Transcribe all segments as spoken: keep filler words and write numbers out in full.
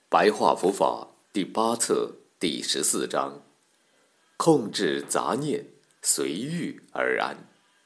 白话佛法第八册第十四章：控制杂念，随遇而安。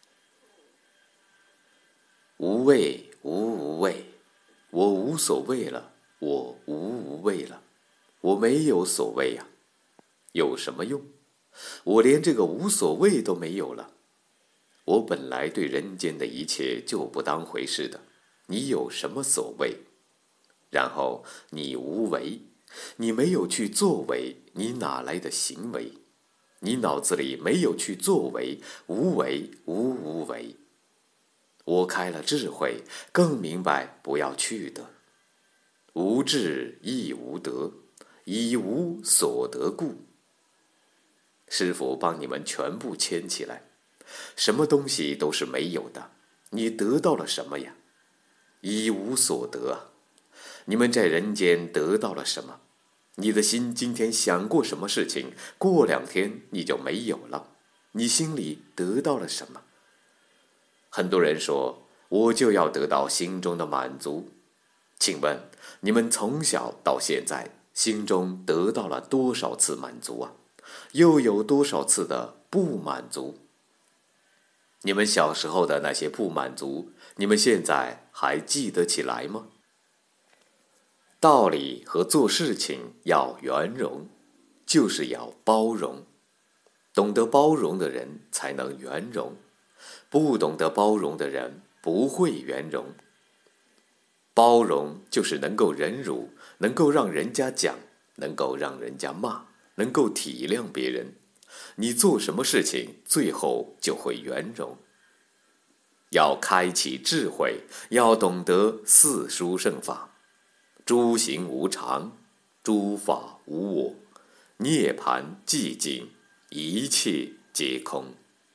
无畏无无畏，我无所谓了，我无无畏了，我没有所谓呀、啊，有什么用？我连这个无所谓都没有了。我本来对人间的一切就不当回事的，你有什么所谓？然后你无为，你没有去作为，你哪来的行为？你脑子里没有去作为，无为无无为。我开了智慧，更明白不要去的。无智亦无得，以无所得故。师父帮你们全部牵起来，什么东西都是没有的，你得到了什么呀？一无所得啊！你们在人间得到了什么？你的心今天想过什么事情，过两天你就没有了。你心里得到了什么？很多人说，我就要得到心中的满足。请问，你们从小到现在，心中得到了多少次满足啊？又有多少次的不满足？你们小时候的那些不满足，你们现在还记得起来吗？道理和做事情要圆融，就是要包容。懂得包容的人才能圆融，不懂得包容的人不会圆融。包容就是能够忍辱，能够让人家讲，能够让人家骂，能够体谅别人。你做什么事情，最后就会圆融。要开启智慧，要懂得四书圣法。诸行无常，诸法无我，涅槃寂静，一切皆空。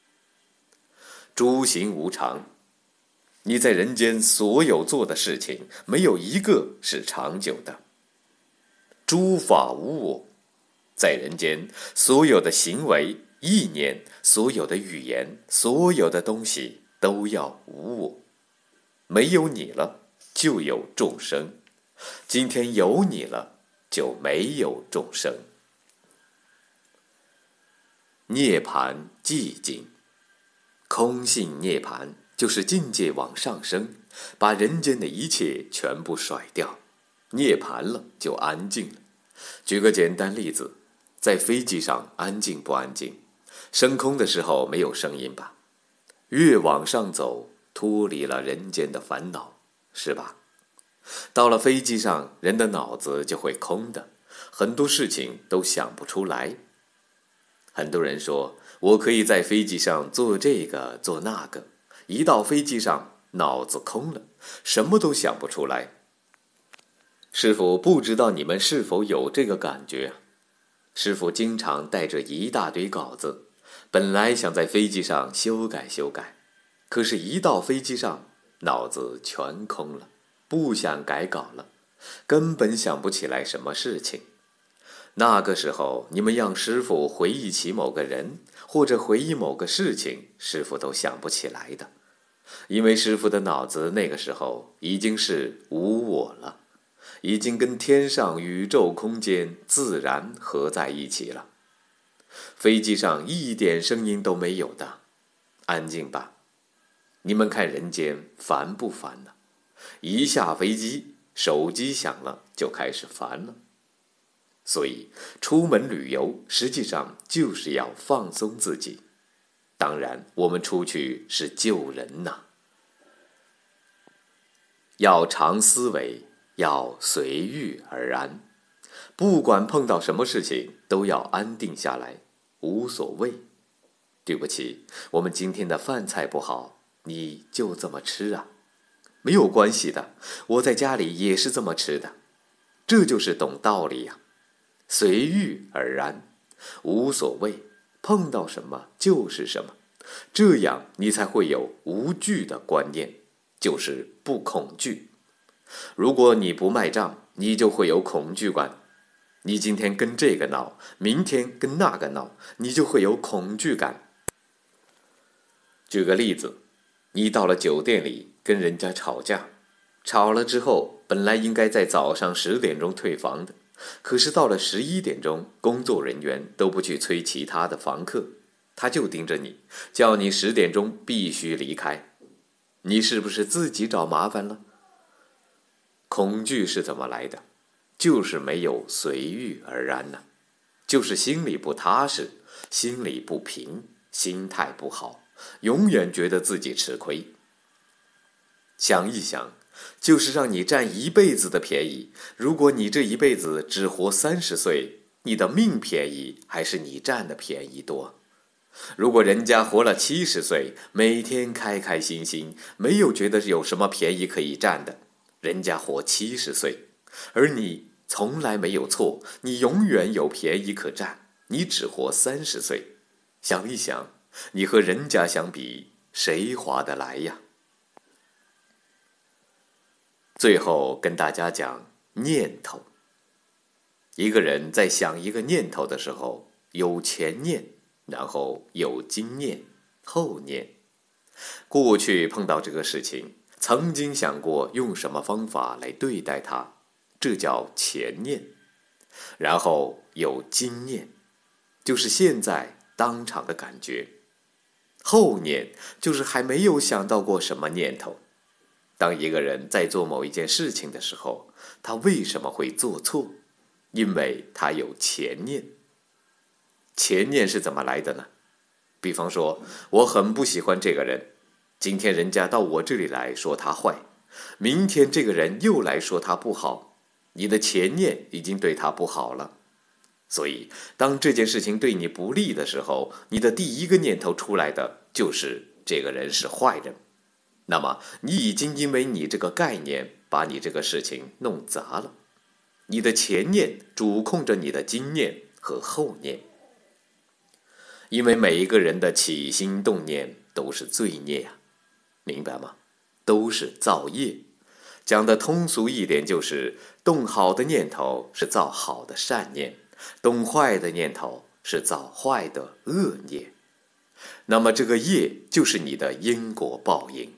诸行无常，你在人间所有做的事情，没有一个是长久的。诸法无我，在人间所有的行为、意念、所有的语言、所有的东西都要无我。没有你了，就有众生。今天有你了，就没有众生。涅槃寂静，空性涅槃就是境界往上升，把人间的一切全部甩掉，涅槃了就安静了。举个简单例子，在飞机上安静不安静？升空的时候没有声音吧？越往上走，脱离了人间的烦恼，是吧？到了飞机上，人的脑子就会空的，很多事情都想不出来。很多人说，我可以在飞机上做这个做那个，一到飞机上脑子空了，什么都想不出来。师父不知道你们是否有这个感觉？师父经常带着一大堆稿子，本来想在飞机上修改修改，可是一到飞机上，脑子全空了，不想改稿了，根本想不起来什么事情。那个时候，你们让师父回忆起某个人，或者回忆某个事情，师父都想不起来的，因为师父的脑子那个时候已经是无我了，已经跟天上宇宙空间自然合在一起了。飞机上一点声音都没有的，安静吧。你们看人间烦不烦呢？一下飞机，手机响了就开始烦了。所以出门旅游实际上就是要放松自己，当然我们出去是救人呐。要常思维，要随遇而安，不管碰到什么事情都要安定下来，无所谓。对不起，我们今天的饭菜不好，你就这么吃啊？没有关系的，我在家里也是这么吃的。这就是懂道理呀、啊，随遇而安，无所谓，碰到什么就是什么，这样你才会有无惧的观念，就是不恐惧。如果你不卖账，你就会有恐惧感。你今天跟这个闹，明天跟那个闹，你就会有恐惧感。举个例子，你到了酒店里跟人家吵架， 吵了之后，本来应该在早上十点钟退房的，可是到了十一点钟，工作人员都不去催其他的房客，他就盯着你，叫你十点钟必须离开。你是不是自己找麻烦了？恐惧是怎么来的？就是没有随遇而安呢、啊，就是心里不踏实，心里不平，心态不好，永远觉得自己吃亏。想一想，就是让你占一辈子的便宜，如果你这一辈子只活三十岁，你的命便宜还是你占的便宜多？如果人家活了七十岁，每天开开心心，没有觉得有什么便宜可以占的，人家活七十岁，而你从来没有错，你永远有便宜可占，你只活三十岁。想一想，你和人家相比，谁划得来呀？最后跟大家讲念头。一个人在想一个念头的时候，有前念，然后有今念，后念。过去碰到这个事情，曾经想过用什么方法来对待它，这叫前念。然后有今念，就是现在当场的感觉。后念就是还没有想到过什么念头。当一个人在做某一件事情的时候，他为什么会做错？因为他有前念。前念是怎么来的呢？比方说，我很不喜欢这个人，今天人家到我这里来说他坏，明天这个人又来说他不好，你的前念已经对他不好了。所以当这件事情对你不利的时候，你的第一个念头出来的就是这个人是坏人。那么你已经因为你这个概念把你这个事情弄砸了。你的前念主控着你的今念和后念。因为每一个人的起心动念都是罪孽啊，明白吗？都是造业。讲的通俗一点，就是动好的念头是造好的善念，动坏的念头是造坏的恶念。那么这个业就是你的因果报应。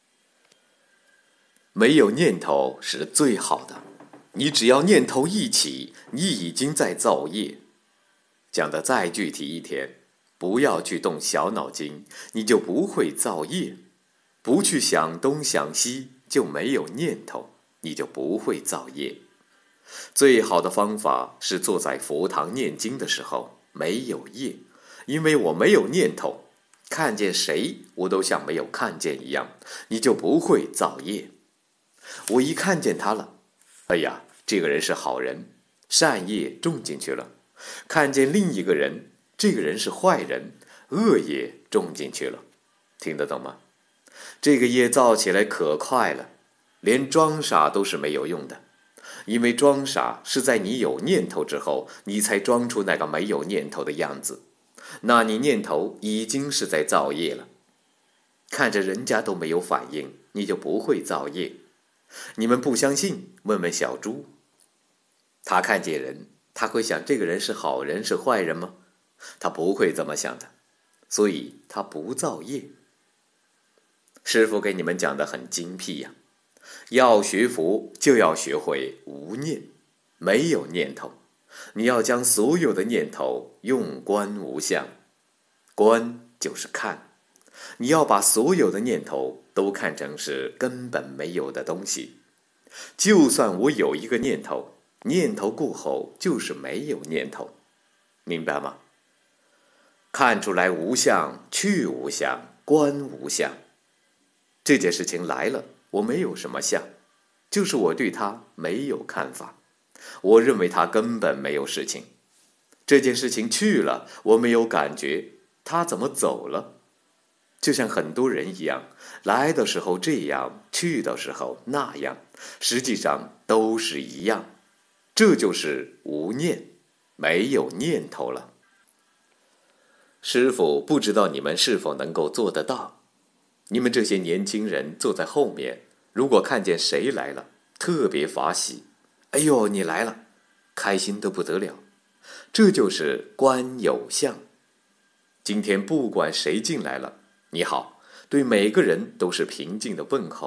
没有念头是最好的，你只要念头一起，你已经在造业。讲的再具体一点，不要去动小脑筋，你就不会造业；不去想东想西，就没有念头，你就不会造业。最好的方法是坐在佛堂念经的时候没有业，因为我没有念头，看见谁我都像没有看见一样，你就不会造业。我一看见他了，哎呀，这个人是好人，善业种进去了；看见另一个人，这个人是坏人，恶业种进去了。听得懂吗？这个业造起来可快了，连装傻都是没有用的。因为装傻是在你有念头之后，你才装出那个没有念头的样子，那你念头已经是在造业了。看着人家都没有反应，你就不会造业。你们不相信，问问小猪，他看见人，他会想这个人是好人是坏人吗？他不会这么想的，所以他不造业。师父给你们讲的很精辟呀、啊，要学佛就要学会无念，没有念头。你要将所有的念头用观无相，观就是看，你要把所有的念头都看成是根本没有的东西。就算我有一个念头，念头过后就是没有念头，明白吗？看出来无相，去无相，观无相。这件事情来了，我没有什么相，就是我对它没有看法，我认为它根本没有事情。这件事情去了，我没有感觉，它怎么走了？就像很多人一样，来的时候这样，去的时候那样，实际上都是一样。这就是无念，没有念头了。师父不知道你们是否能够做得到。你们这些年轻人坐在后面，如果看见谁来了，特别法喜，哎呦你来了，开心得不得了。这就是观有相。今天不管谁进来了，你好，对每个人都是平静的问候，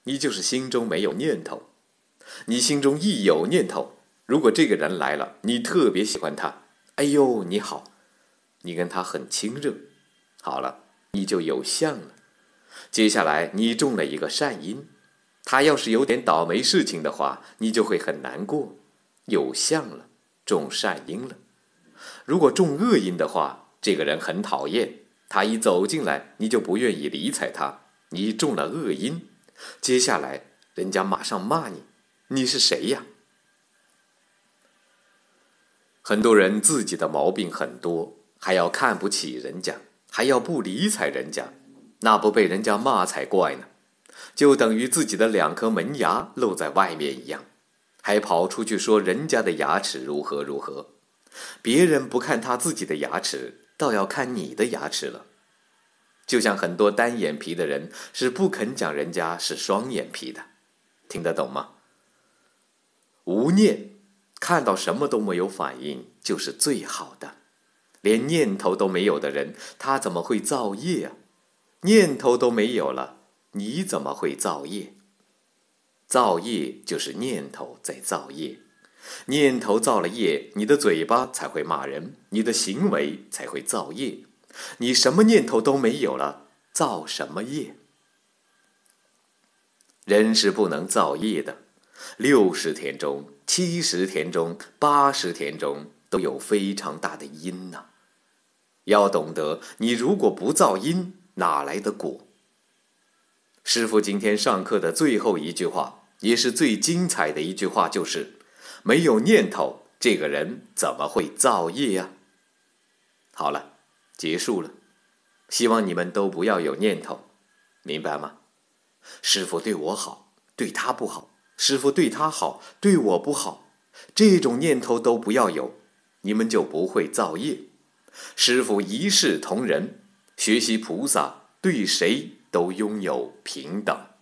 你就是心中没有念头。你心中一有念头，如果这个人来了，你特别喜欢他，哎呦你好，你跟他很亲热，好了，你就有相了。接下来你种了一个善因，他要是有点倒霉事情的话，你就会很难过，有相了，种善因了。如果种恶因的话，这个人很讨厌，他一走进来，你就不愿意理睬他，你种了恶因，接下来人家马上骂你，你是谁呀？很多人自己的毛病很多，还要看不起人家，还要不理睬人家，那不被人家骂才怪呢。就等于自己的两颗门牙露在外面一样，还跑出去说人家的牙齿如何如何。别人不看他自己的牙齿，倒要看你的牙齿了。就像很多单眼皮的人是不肯讲人家是双眼皮的，听得懂吗？无念，看到什么都没有反应，就是最好的。连念头都没有的人，他怎么会造业啊？念头都没有了，你怎么会造业？造业就是念头在造业，念头造了业，你的嘴巴才会骂人，你的行为才会造业。你什么念头都没有了，造什么业？人是不能造业的，六十天中、七十天中、八十天中都有非常大的因呐、啊。要懂得，你如果不造因，哪来的果？师父今天上课的最后一句话，也是最精彩的一句话，就是没有念头，这个人怎么会造业呀、啊？好了，结束了。希望你们都不要有念头，明白吗？师父对我好，对他不好；师父对他好，对我不好。这种念头都不要有，你们就不会造业。师父一视同仁，学习菩萨，对谁都拥有平等。